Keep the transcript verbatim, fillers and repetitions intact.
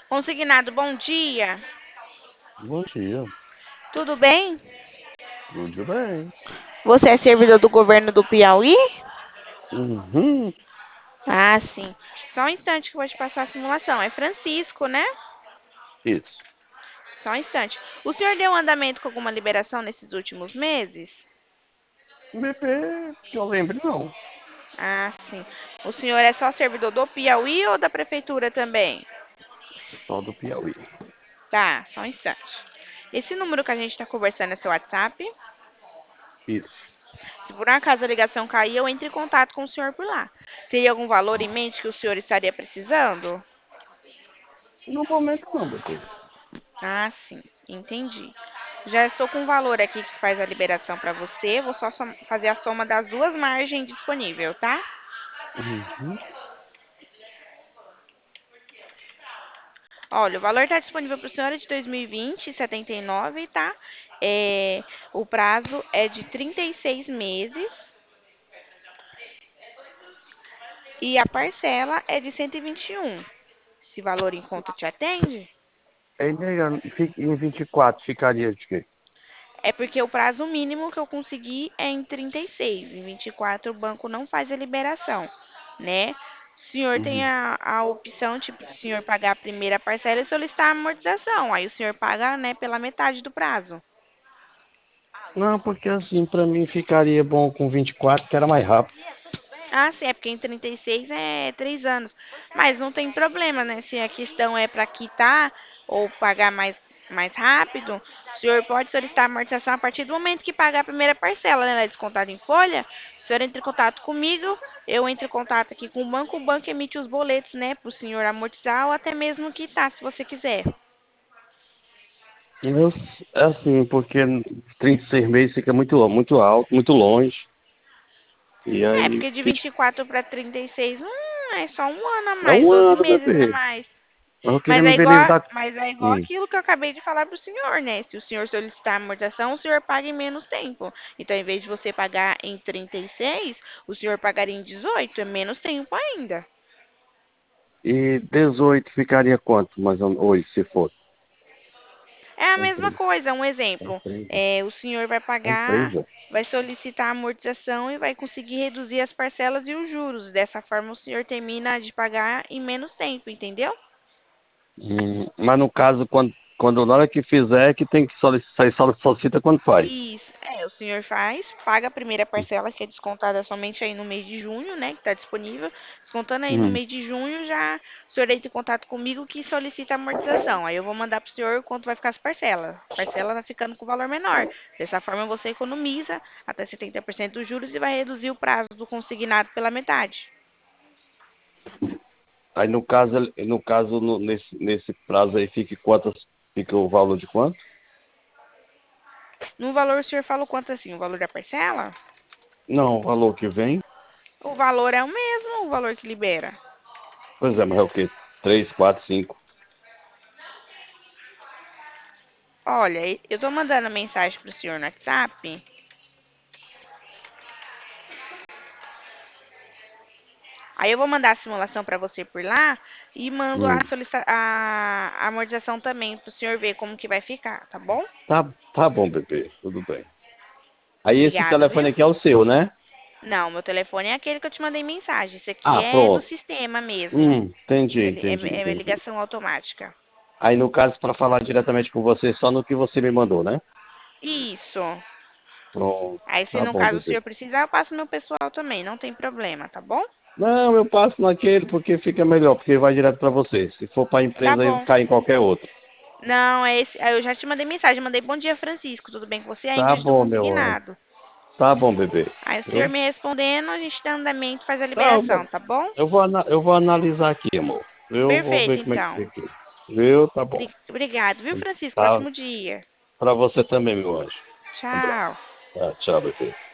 Consignado, bom dia. Bom dia, Tudo bem? tudo bem? Você é servidor do governo do Piauí? Uhum, Ah, sim. Só um instante que eu vou te passar a simulação. É Francisco, né? isso. Só um instante. O senhor deu andamento com alguma liberação nesses últimos meses? Bebê, que eu lembre, não. Ah, sim. O senhor é só servidor do Piauí ou da prefeitura também? Só do Piauí. Tá, só um instante. Esse número que a gente está conversando é seu WhatsApp? Isso. Se por um acaso a ligação cair, eu entro em contato com o senhor por lá. Teria algum valor em mente que o senhor estaria precisando? No momento, não, bebê. Ah, sim, entendi. Já estou com o valor aqui que faz a liberação para você. Vou só som- fazer a soma das duas margens disponíveis, tá? Uhum. Olha, o valor está disponível para o senhor é de dois mil e vinte, setenta e nove, tá? É, o prazo é de trinta e seis meses e a parcela é de cento e vinte e um. Esse valor em conta te atende? Aí, nega, fi- em vinte e quatro ficaria de quê? É porque o prazo mínimo que eu consegui é em trinta e seis. Em vinte e quatro o banco não faz a liberação, né? O senhor tem Uhum. a, a opção, tipo, de o senhor pagar a primeira parcela e solicitar a amortização. Aí o senhor paga, né, pela metade do prazo. Não, porque assim, pra mim ficaria bom com vinte e quatro, que era mais rápido. Ah, sim, é porque em trinta e seis é três anos. Mas não tem problema, né? Se a questão é para quitar ou pagar mais, mais rápido, o senhor pode solicitar a amortização a partir do momento que pagar a primeira parcela, né? Ela é descontada em folha. O senhor entra em contato comigo, eu entro em contato aqui com o banco, o banco emite os boletos, né, para o senhor amortizar ou até mesmo quitar, se você quiser. Eu, é assim, porque trinta e seis meses fica muito, muito alto, muito longe. E É, aí, porque de vinte vinte e quatro para trinta e seis, hum, é só um ano a é mais, um doze ano, meses a bebê. mais. Eu Mas querendo é ver ele igual, dar. mas é igual Hum. aquilo que eu acabei de falar para o senhor, né? Se o senhor solicitar a amortização, o senhor paga em menos tempo. Então, em vez de você pagar em trinta e seis, o senhor pagaria em dezoito, é menos tempo ainda. E dezoito ficaria quanto, mais ou menos, hoje, se for? É a São mesma três. coisa, um São exemplo. três, né? É, o senhor vai São três, pagar, ó. vai solicitar a amortização e vai conseguir reduzir as parcelas e os juros. Dessa forma, o senhor termina de pagar em menos tempo, entendeu? Hum, mas no caso, quando, quando na hora que fizer, que tem que solicitar, só solicita quando faz. Isso, é, o senhor faz, paga a primeira parcela, que é descontada somente aí no mês de junho, né, que está disponível. Descontando aí no Hum. mês de junho, já o senhor entra em contato comigo que solicita a amortização. Aí eu vou mandar para o senhor quanto vai ficar as parcelas. A parcela vai ficando com valor menor. Dessa forma, você economiza até setenta por cento dos juros e vai reduzir o prazo do consignado pela metade. Aí no caso, ele- no caso, no- nesse, nesse prazo aí, fica quantas, fica o valor de quanto? No valor, o senhor falou quanto assim? O valor da parcela? Não, o valor que vem. O valor é o mesmo, o valor que libera. Pois é, mas é o quê? Três, quatro, cinco. Olha, eu tô mandando mensagem pro senhor no WhatsApp. Aí eu vou mandar a simulação para você por lá e mando a, Hum. solicita- a, a amortização também para o senhor ver como que vai ficar, tá bom? Tá, tá bom, bebê. Tudo bem. Aí esse Obrigado, telefone viu? aqui é o seu, né? Não, meu telefone é aquele que eu te mandei mensagem. Esse aqui Ah, é do pronto. sistema mesmo. Hum, entendi, Ele é, entendi, é entendi. ligação automática. Aí no caso, para falar diretamente com você, só no que você me mandou, né? Isso. Pronto. Aí, se Tá no bom, caso o bebê. senhor precisar, eu passo meu pessoal também, não tem problema, tá bom? Não, eu passo naquele porque fica melhor, porque vai direto para você. Se for para a Tá empresa, aí bom. cai em qualquer outro. Não, é esse. Aí eu já te mandei mensagem, mandei bom dia, Francisco. Tudo bem com você? É Tá Ingrid do bom, meu anjo. Consignado. Tá bom, bebê. Aí o senhor Eu, me respondendo, a gente dá andamento, faz a não, liberação, bom, tá bom? eu vou, ana- eu vou analisar aqui, amor. Eu vou Perfeito, ver como é que então. fica. Viu? Tá bom. Obri- Obrigado, viu, Francisco? Tá. Ótimo dia. Para você também, meu anjo. Um abraço. Tchau. Tá, tchau, bebê.